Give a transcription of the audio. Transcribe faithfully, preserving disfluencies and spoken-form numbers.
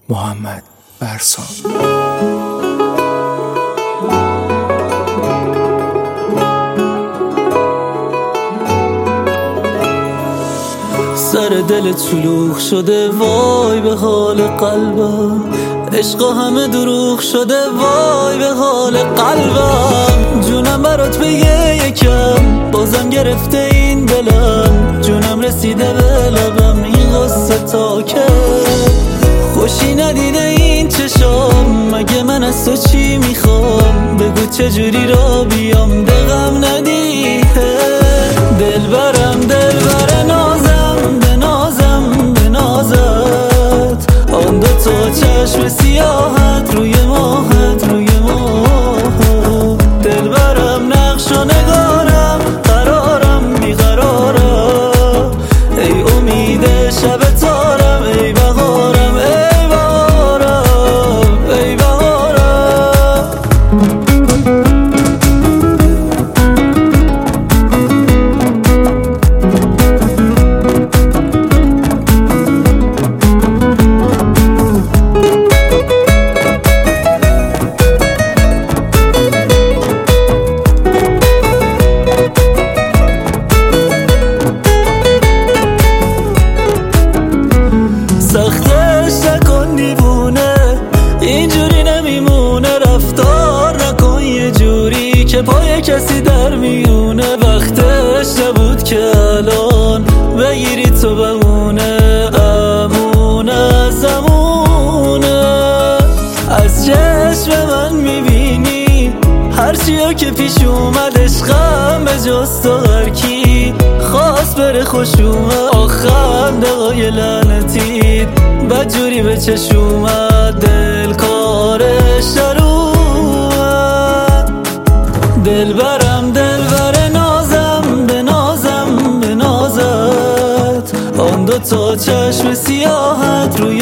محمد برسان. سر دل شلوغ شده وای به حال قلبم، عشقا همه دروغ شده وای به حال قلبم. جونم برات بگه یکم، بازم گرفته این دلم، جونم رسیده به لبم، این قصه تا که خوشی ندیده این چشام. مگه من از تو چی میخوام؟ بگو چجوری را بیام، دلم ندیه. دلبرم دلبر نازم، به نازم به نازت، آن دو تا چشم سیاحت روی ماهت روی ماهت. دلبرم نقش و نگارم، قرارم بیقرارم، ای امید شب تارم، ای بهارم ای بهارم ای بهارم. سختش نکن دیوونه، اینجوری نمیمونه. رفتار نکن یه جوری که پای کسی در میونه. وقتش نبود که الان بگیری تو بمونه، امونه از امونه. از چشم من میبینی هرچیا که پیش اومد، عشقم به جز تو هر کی خواست بره خوش اومد. آخر دقای لعنتید بدجوری به چشم اومد، دل کارش در اومد. دلبرم دلبر نازم، به نازم به نازت، آن دو تا چشم سیاحت روی